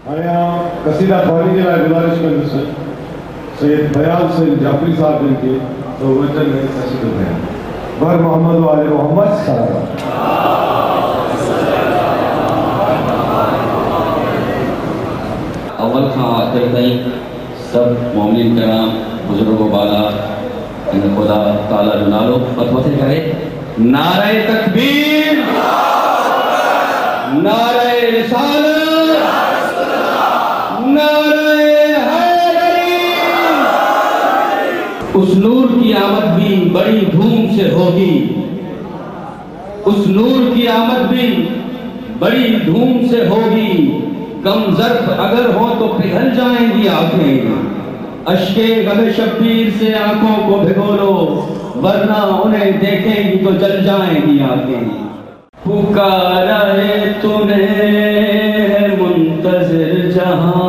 آیا قصیدہ خوانی کے لئے گزارش کرنے سے سید بیان سے جعفری صاحب دن کے تو وجن میں قصیدہ بیان بر محمد و آل محمد صلی اللہ علیہ وسلم. اول خاں آخر تائیں سب مومنین کرام بزرگ و بالا ان خدا تعالیٰ جو نالو فتوتے کرے نعرہ تکبیر نعرہ رسالت نعرہ حیدری. اس نور کی آمد بھی بڑی دھوم سے ہوگی اس نور کی آمد بھی بڑی دھوم سے ہوگی کم ظرف اگر ہو تو پگھل جائیں گی آنکھیں اشکے غم شبیر سے آنکھوں کو بھگو لو ورنہ انہیں دیکھیں گی تو جل جائیں گی آنکھیں. پکارا ہے تمہیں منتظر جہاں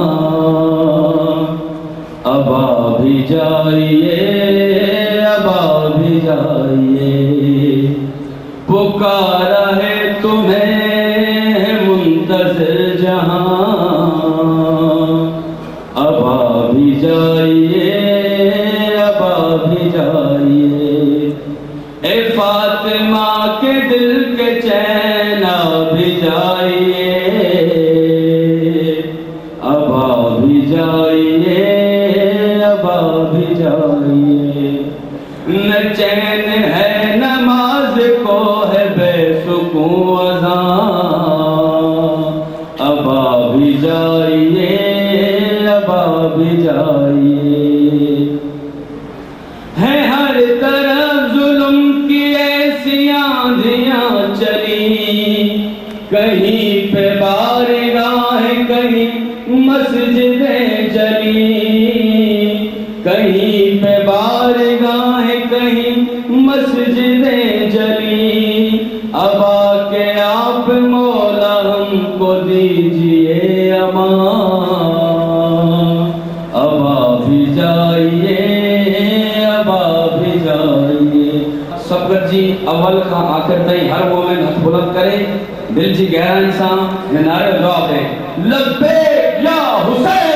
اب آ بھی جائیے اب آ بھی جائیے. پکارا ہے تمہیں منتظر جہاں اب آ بھی جائیے اب آ بھی جائیے. اے فاطمہ کے دل کے چین آ بھی جائیے اب آ بھی جائیے اب آ بھی جائیے. نہ چین ہے نماز کو ہے بے سکون اذان اب آ بھی جائیے اب آ بھی جائیے. ہے ہر طرف ظلم کی ایسی آندھیاں چلی کہیں پہ بارگاہ کہیں مسجدیں جلی کہیں پہ بارگاہ کہیں مسجدیں جلی. اب آ کے آپ مولا ہم کو دیجئے امان اب آ بھی جائیے اب آ بھی جائیے. سبقت جی اول کا آخر تائیں ہر مومن ہاتھ بلند کرے دل جی گہرائی سان نعرہ دعا دے لبیک یا حسین